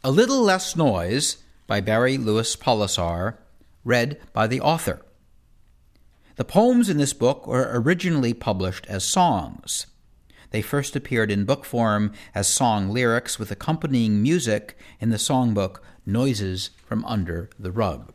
A Little Less Noise by Barry Louis Polisar, read by the author. The poems in this book were originally published as songs. They first appeared in book form as song lyrics with accompanying music in the songbook Noises from Under the Rug.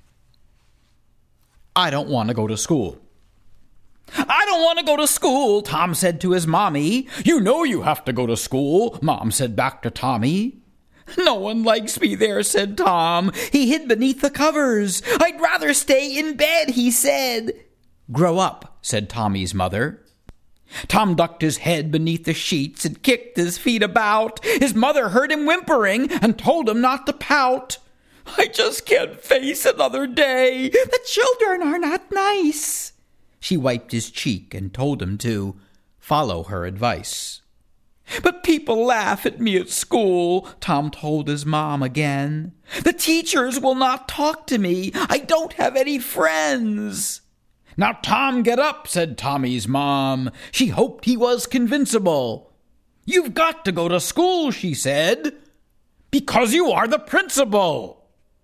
I don't want to go to school. I don't want to go to school, Tom said to his mommy. You know you have to go to school, Mom said back to Tommy. No one likes me there, said Tom. He hid beneath the covers. I'd rather stay in bed, he said. Grow up, said Tommy's mother. Tom ducked his head beneath the sheets and kicked his feet about. His mother heard him whimpering and told him not to pout. I just can't face another day. The children are not nice. She wiped his cheek and told him to follow her advice. But people laugh at me at school, Tom told his mom again. The teachers will not talk to me. I don't have any friends. Now, Tom, get up, said Tommy's mom. She hoped he was convincible. You've got to go to school, she said, because you are the principal.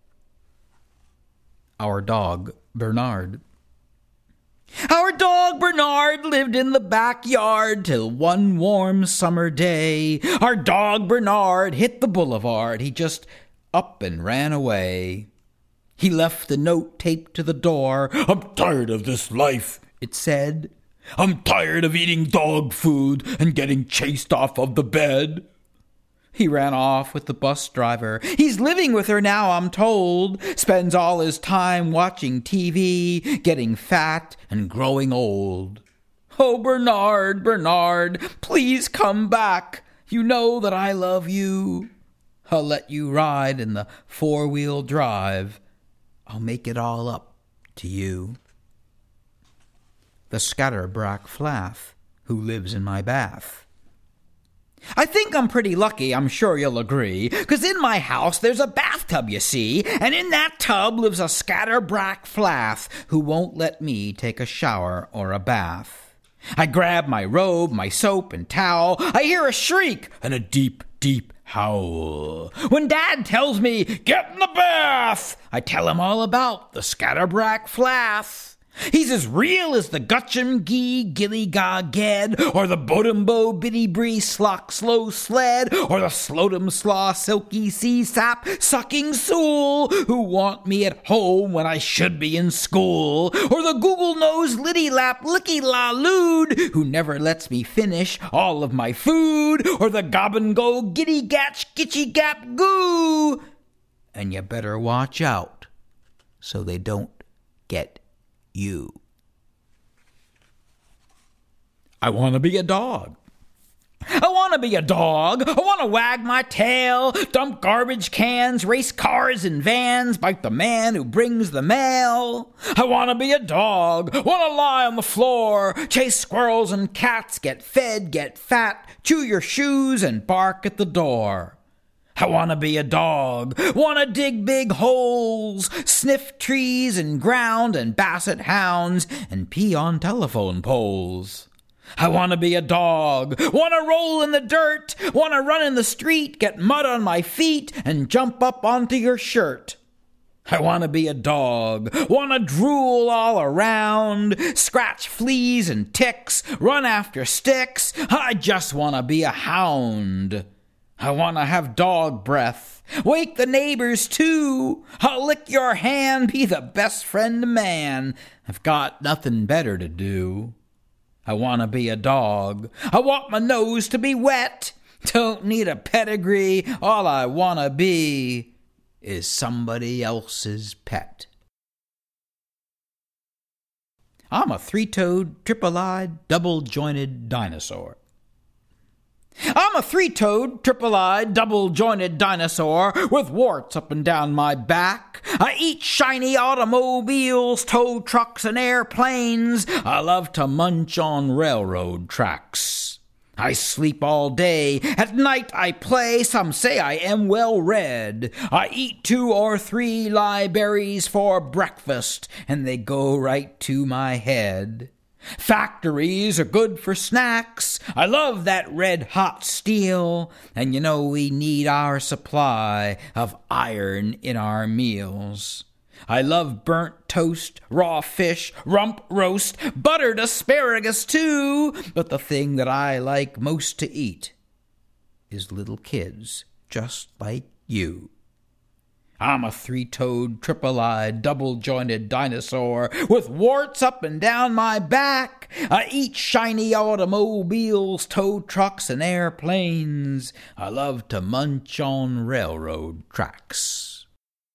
Our dog, Bernard. Our dog Bernard lived in the backyard till one warm summer day. Our dog Bernard hit the boulevard. He just up and ran away. He left a note taped to the door. I'm tired of this life, it said. I'm tired of eating dog food and getting chased off of the bed. He ran off with the bus driver. He's living with her now, I'm told. Spends all his time watching TV, getting fat and growing old. Oh, Bernard, Bernard, please come back. You know that I love you. I'll let you ride in the four-wheel drive. I'll make it all up to you. The scatterbrack flath who lives in my bath. I think I'm pretty lucky, I'm sure you'll agree, 'cause in my house there's a bathtub, you see, and in that tub lives a scatterbrack flath who won't let me take a shower or a bath. I grab my robe, my soap and towel. I hear a shriek and a deep, deep howl. When Dad tells me, get in the bath, I tell him all about the scatterbrack flath. He's as real as the Gutcham Gee Gilly Ga Ged, or the Bodumbo Biddy Bree Slock Slow Sled, or the Slodum Slaw Silky Sea Sap Sucking Sool, who want me at home when I should be in school, or the Google Nose Liddy Lap Licky La Lude, who never lets me finish all of my food, or the Gob and Go Giddy Gatch Gitchy Gap Goo. And you better watch out so they don't get you. I want to be a dog. I want to be a dog. I want to wag my tail, dump garbage cans, race cars and vans, bite the man who brings the mail. I want to be a dog. Want to lie on the floor, chase squirrels and cats, get fed, get fat, chew your shoes and bark at the door. I want to be a dog, want to dig big holes, sniff trees and ground and basset hounds and pee on telephone poles. I want to be a dog, want to roll in the dirt, want to run in the street, get mud on my feet and jump up onto your shirt. I want to be a dog, want to drool all around, scratch fleas and ticks, run after sticks. I just want to be a hound. I want to have dog breath, wake the neighbors too. I'll lick your hand, be the best friend to man. I've got nothing better to do. I want to be a dog. I want my nose to be wet. Don't need a pedigree. All I want to be is somebody else's pet. I'm a three-toed, triple-eyed, double-jointed dinosaur. I'm a three-toed, triple-eyed, double-jointed dinosaur with warts up and down my back. I eat shiny automobiles, tow trucks, and airplanes. I love to munch on railroad tracks. I sleep all day. At night I play. Some say I am well read. I eat 2 or 3 libraries for breakfast, and they go right to my head. Factories are good for snacks. I love that red-hot steel. And you know we need our supply of iron in our meals. I love burnt toast, raw fish, rump roast, buttered asparagus too. But the thing that I like most to eat is little kids just like you. I'm a three-toed, triple-eyed, double-jointed dinosaur with warts up and down my back. I eat shiny automobiles, tow trucks, and airplanes. I love to munch on railroad tracks.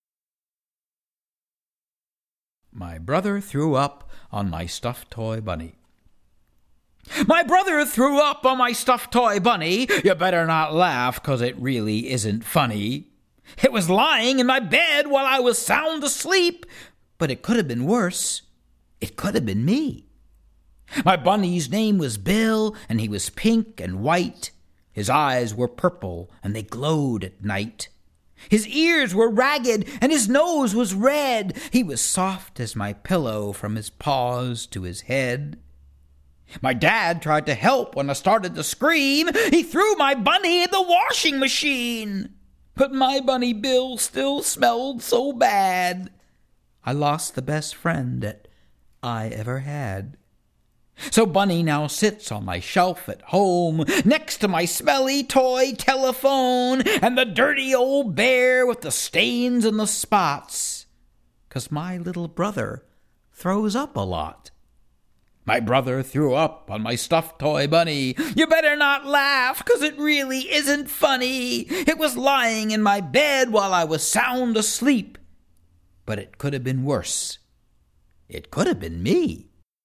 My brother threw up on my stuffed toy bunny. My brother threw up on my stuffed toy bunny. You better not laugh, 'cause it really isn't funny. It was lying in my bed while I was sound asleep, but it could have been worse. It could have been me. My bunny's name was Bill, and he was pink and white. His eyes were purple, and they glowed at night. His ears were ragged, and his nose was red. He was soft as my pillow from his paws to his head. My dad tried to help when I started to scream. He threw my bunny in the washing machine. But my bunny Bill still smelled so bad. I lost the best friend that I ever had. So Bunny now sits on my shelf at home, next to my smelly toy telephone and the dirty old bear with the stains and the spots. 'Cause my little brother throws up a lot. My brother threw up on my stuffed toy bunny. You better not laugh, 'cause it really isn't funny. It was lying in my bed while I was sound asleep. But it could have been worse. It could have been me.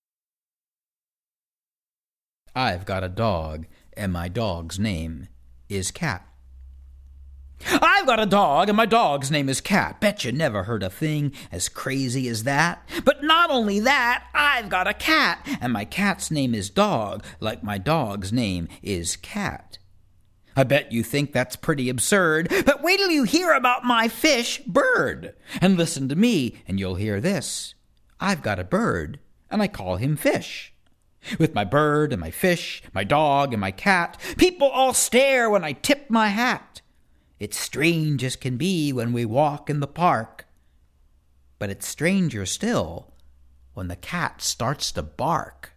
I've got a dog, and my dog's name is Cat. I've got a dog, and my dog's name is Cat. Bet you never heard a thing as crazy as that. But not only that, I've got a cat, and my cat's name is Dog, like my dog's name is Cat. I bet you think that's pretty absurd, but wait till you hear about my fish, Bird. And listen to me, and you'll hear this. I've got a bird, and I call him Fish. With my bird and my fish, my dog and my cat, people all stare when I tip my hat. It's strange as can be when we walk in the park, but it's stranger still when the cat starts to bark.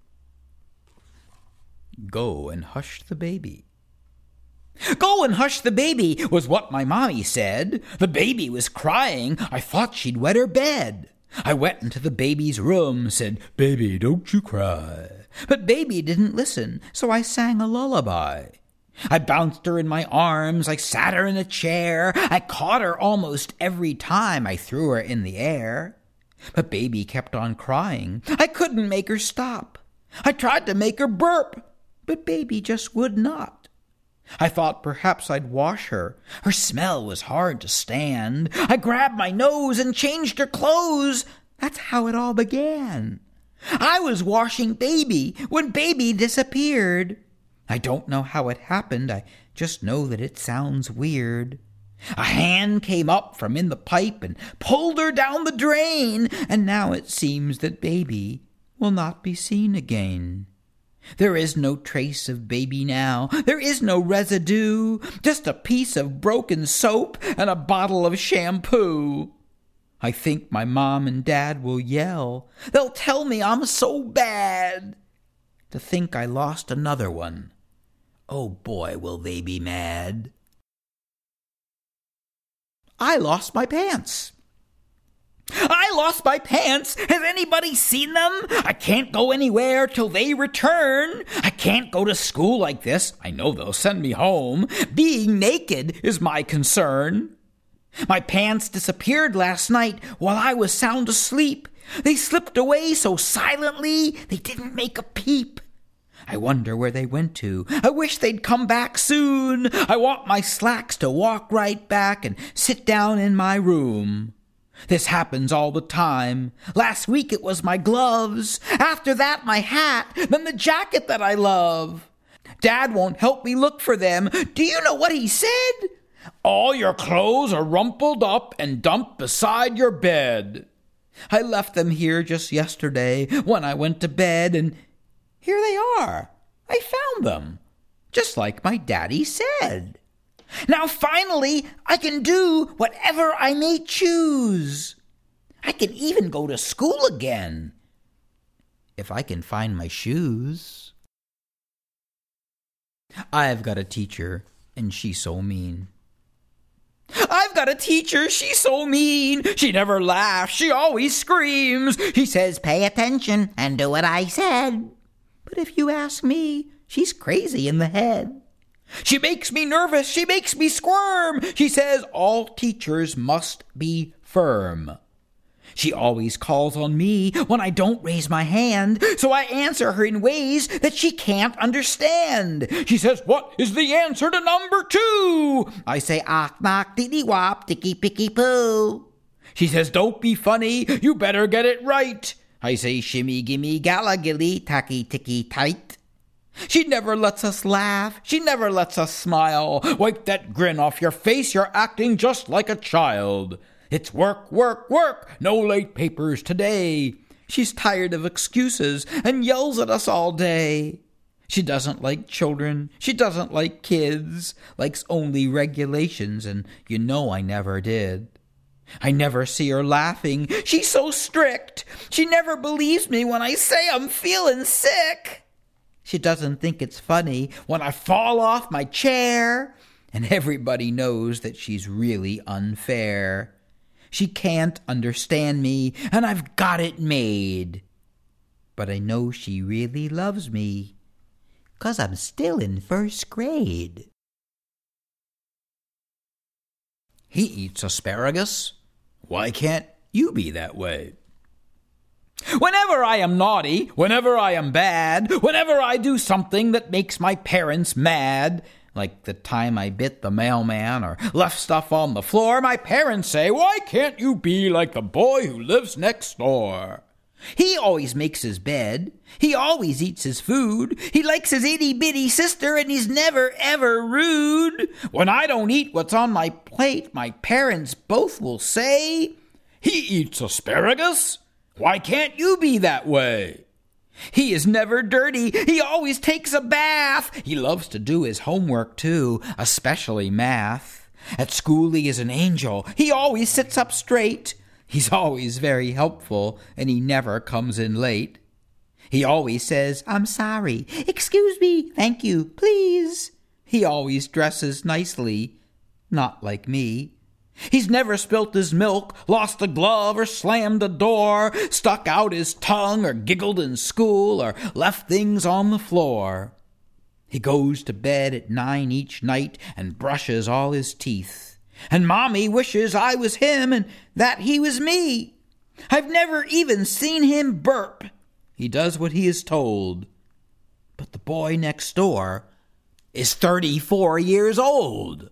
Go and hush the baby. Go and hush the baby was what my mommy said. The baby was crying. I thought she'd wet her bed. I went into the baby's room, said, "Baby, don't you cry." But baby didn't listen, so I sang a lullaby. I bounced her in my arms, I sat her in a chair, I caught her almost every time I threw her in the air. But baby kept on crying. I couldn't make her stop. I tried to make her burp, but baby just would not. I thought perhaps I'd wash her. Her smell was hard to stand. I grabbed my nose and changed her clothes. That's how it all began. I was washing baby when baby disappeared. I don't know how it happened. I just know that it sounds weird. A hand came up from in the pipe and pulled her down the drain, and now it seems that baby will not be seen again. There is no trace of baby now. There is no residue. Just a piece of broken soap and a bottle of shampoo. I think my mom and dad will yell. They'll tell me I'm so bad. To think I lost another one. Oh boy, will they be mad. I lost my pants. I lost my pants. Has anybody seen them? I can't go anywhere till they return. I can't go to school like this. I know they'll send me home. Being naked is my concern. My pants disappeared last night while I was sound asleep. They slipped away so silently they didn't make a peep. I wonder where they went to. I wish they'd come back soon. I want my slacks to walk right back and sit down in my room. This happens all the time. Last week it was my gloves. After that, my hat. Then the jacket that I love. Dad won't help me look for them. Do you know what he said? All your clothes are rumpled up and dumped beside your bed. I left them here just yesterday when I went to bed, and here they are. I found them, just like my daddy said. Now finally I can do whatever I may choose. I can even go to school again, if I can find my shoes. I've got a teacher, and she's so mean. I've got a teacher, she's so mean. She never laughs, she always screams. She says, "Pay attention and do what I said." But if you ask me, she's crazy in the head. She makes me nervous, she makes me squirm. She says all teachers must be firm. She always calls on me when I don't raise my hand, so I answer her in ways that she can't understand. She says, "What is the answer to number 2? I say, "Ock, knock, diddy wop, ticky, picky, poo." She says, "Don't be funny, you better get it right." I say, "Shimmy, gimme, galla, gilly, tacky, ticky, tight." She never lets us laugh, she never lets us smile. Wipe that grin off your face, you're acting just like a child. It's work, work, work, no late papers today. She's tired of excuses and yells at us all day. She doesn't like children, she doesn't like kids, likes only regulations, and you know I never did. I never see her laughing, she's so strict. She never believes me when I say I'm feeling sick. She doesn't think it's funny when I fall off my chair, and everybody knows that she's really unfair. She can't understand me, and I've got it made. But I know she really loves me, 'cause I'm still in first grade. He eats asparagus. Why can't you be that way? Whenever I am naughty, whenever I am bad, whenever I do something that makes my parents mad, like the time I bit the mailman or left stuff on the floor, my parents say, "Why can't you be like the boy who lives next door?" He always makes his bed. He always eats his food. He likes his itty-bitty sister, and he's never, ever rude. When I don't eat what's on my plate, my parents both will say, "He eats asparagus. Why can't you be that way?" He is never dirty. He always takes a bath. He loves to do his homework, too, especially math. At school, he is an angel. He always sits up straight. He's always very helpful, and he never comes in late. He always says, "I'm sorry. Excuse me. Thank you. Please." He always dresses nicely. Not like me. He's never spilt his milk, lost a glove, or slammed a door, stuck out his tongue, or giggled in school, or left things on the floor. He goes to bed at 9 each night and brushes all his teeth. And Mommy wishes I was him and that he was me. I've never even seen him burp. He does what he is told. But the boy next door is 34 years old.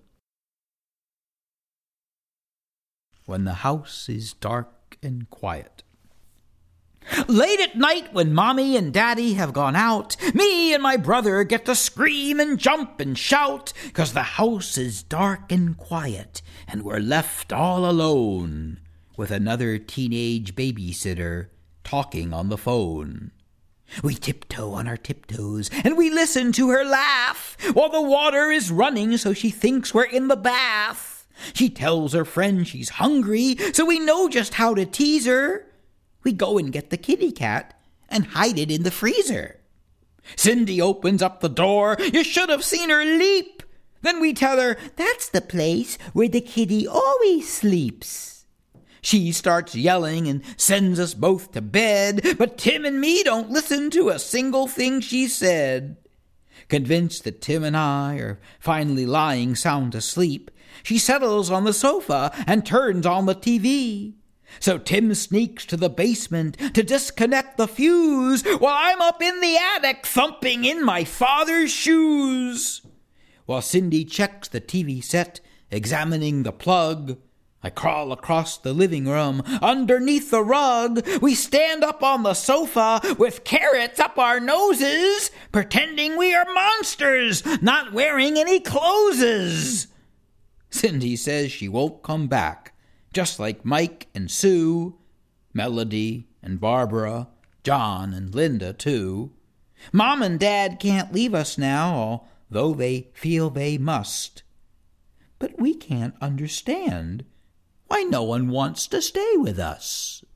When the house is dark and quiet. Late at night when Mommy and Daddy have gone out, me and my brother get to scream and jump and shout, 'cause the house is dark and quiet, and we're left all alone, with another teenage babysitter talking on the phone. We tiptoe on our tiptoes, and we listen to her laugh, while the water is running so she thinks we're in the bath. She tells her friend she's hungry, so we know just how to tease her. We go and get the kitty cat and hide it in the freezer. Cindy opens up the door. You should have seen her leap. Then we tell her, "That's the place where the kitty always sleeps." She starts yelling and sends us both to bed, but Tim and me don't listen to a single thing she said. Convinced that Tim and I are finally lying sound asleep, she settles on the sofa and turns on the TV. So Tim sneaks to the basement to disconnect the fuse, while I'm up in the attic thumping in my father's shoes. While Cindy checks the TV set, examining the plug, I crawl across the living room, underneath the rug. We stand up on the sofa with carrots up our noses, pretending we are monsters, not wearing any clothes. Cindy says she won't come back, just like Mike and Sue. Melody and Barbara, John and Linda, too. Mom and Dad can't leave us now, although they feel they must. But we can't understand why no one wants to stay with us.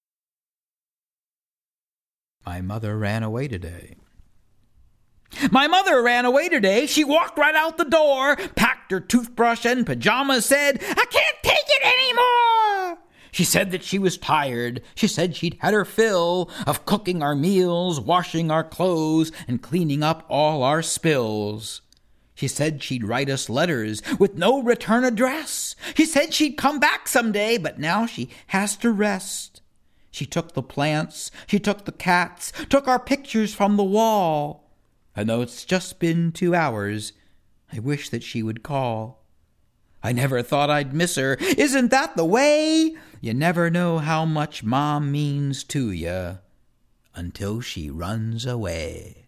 My mother ran away today. My mother ran away today. She walked right out the door, packed her toothbrush and pajamas, said, "I can't take it anymore." She said that she was tired. She said she'd had her fill of cooking our meals, washing our clothes, and cleaning up all our spills. She said she'd write us letters with no return address. She said she'd come back someday, but now she has to rest. She took the plants, she took the cats, took our pictures from the wall. And though it's just been 2 hours, I wish that she would call. I never thought I'd miss her. Isn't that the way? You never know how much Mom means to you until she runs away.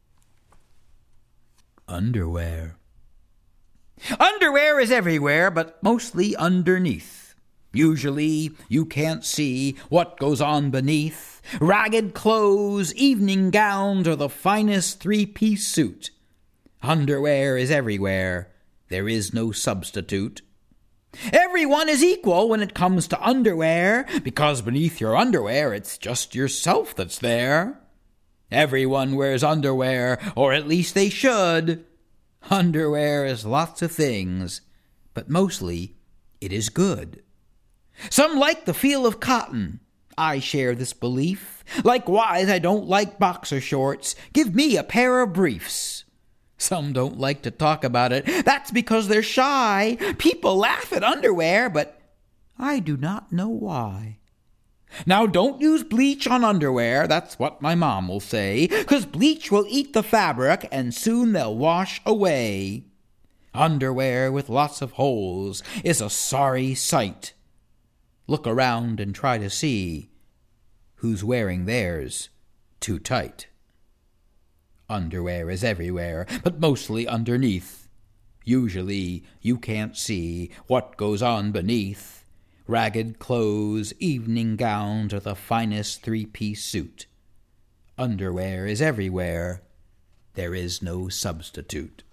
Underwear. Underwear is everywhere, but mostly underneath. Usually you can't see what goes on beneath. Ragged clothes, evening gowns, or the finest 3-piece suit. Underwear is everywhere. There is no substitute. Everyone is equal when it comes to underwear, because beneath your underwear it's just yourself that's there. Everyone wears underwear, or at least they should. Underwear is lots of things, but mostly it is good. Some like the feel of cotton. I share this belief. Likewise, I don't like boxer shorts. Give me a pair of briefs. Some don't like to talk about it. That's because they're shy. People laugh at underwear, but I do not know why. Now, don't use bleach on underwear. That's what my mom will say, 'cause bleach will eat the fabric and soon they'll wash away. Underwear with lots of holes is a sorry sight. Look around and try to see who's wearing theirs too tight. Underwear is everywhere, but mostly underneath. Usually you can't see what goes on beneath. Ragged clothes, evening gowns, or the finest 3-piece suit. Underwear is everywhere. There is no substitute.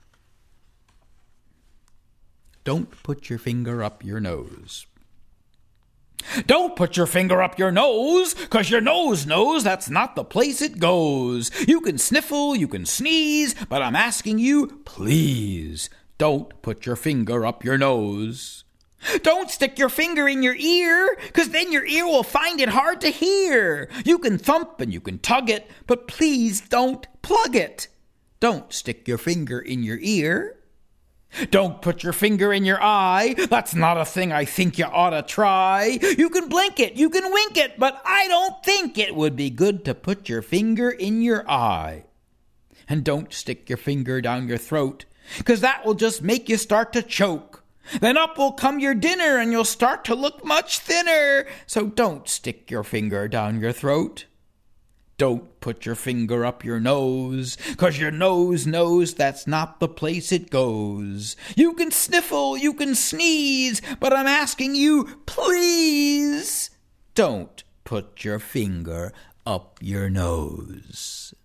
Don't put your finger up your nose. Don't put your finger up your nose, 'cause your nose knows that's not the place it goes. You can sniffle, you can sneeze, but I'm asking you, please, don't put your finger up your nose. Don't stick your finger in your ear, 'cause then your ear will find it hard to hear. You can thump and you can tug it, but please don't plug it. Don't stick your finger in your ear. Don't put your finger in your eye. That's not a thing I think you ought to try. You can blink it, you can wink it, but I don't think it would be good to put your finger in your eye. And don't stick your finger down your throat, 'cause that will just make you start to choke. Then up will come your dinner and you'll start to look much thinner. So don't stick your finger down your throat. Don't put your finger up your nose, 'cause your nose knows that's not the place it goes. You can sniffle, you can sneeze, but I'm asking you, please, don't put your finger up your nose.